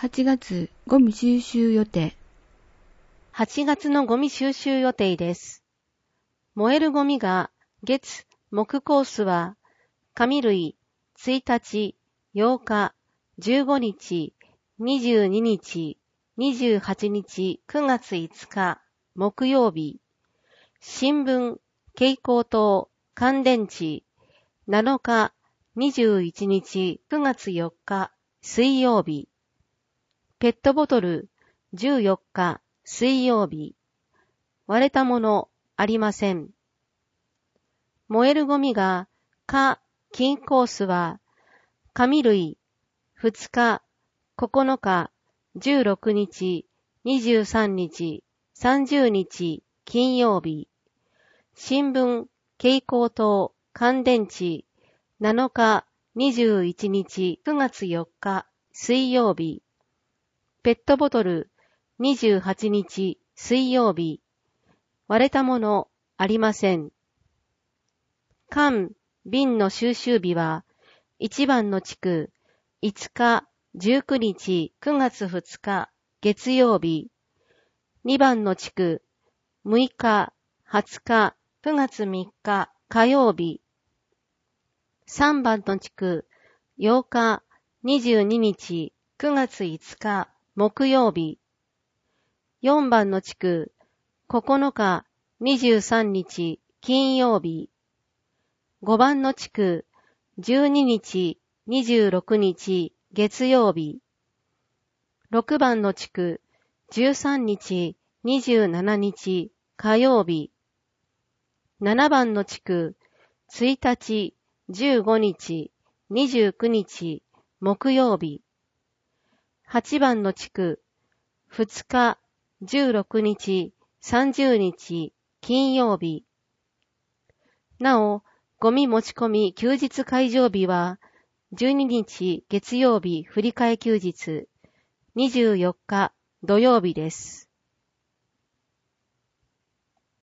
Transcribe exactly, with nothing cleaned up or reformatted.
はちがつゴミ収集予定。 はちがつのゴミ収集予定です。燃えるゴミが月、木コースは、紙類ついたち、ようか、じゅうごにち、にじゅうににち、にじゅうはちにち、くがついつか、木曜日。新聞、蛍光灯、乾電池、なのか、にじゅういちにち、くがつよっか、水曜日。ペットボトル、じゅうよっか、水曜日。割れたもの、ありません。燃えるゴミが、か、金コースは、紙類、ふつか、ここのか、じゅうろくにち、にじゅうさんにち、さんじゅうにち、金曜日。新聞、蛍光灯、乾電池、なのか、にじゅういちにち、くがつよっか、水曜日。ペットボトル、にじゅうはちにち、水曜日。割れたもの、ありません。缶、瓶の収集日は、いちばんの地区、いつか、じゅうくにち、くがつふつか、月曜日。にばんの地区、むいか、はつか、くがつみっか、火曜日。さんばんの地区、ようか、にじゅうににち、くがついつか、木曜日。よんばんの地区、ここのか、にじゅうさんにち、金曜日。ごばんの地区、じゅうににち、にじゅうろくにち、月曜日。ろくばんの地区、じゅうさんにち、にじゅうしちにち、火曜日。ななばんの地区、ついたち、じゅうごにち、にじゅうくにち、木曜日。はちばんの地区、ふつか、じゅうろくにち、さんじゅうにち、金曜日。なお、ゴミ持ち込み休日解除日は、じゅうににち月曜日振り替え休日、にじゅうよっか土曜日です。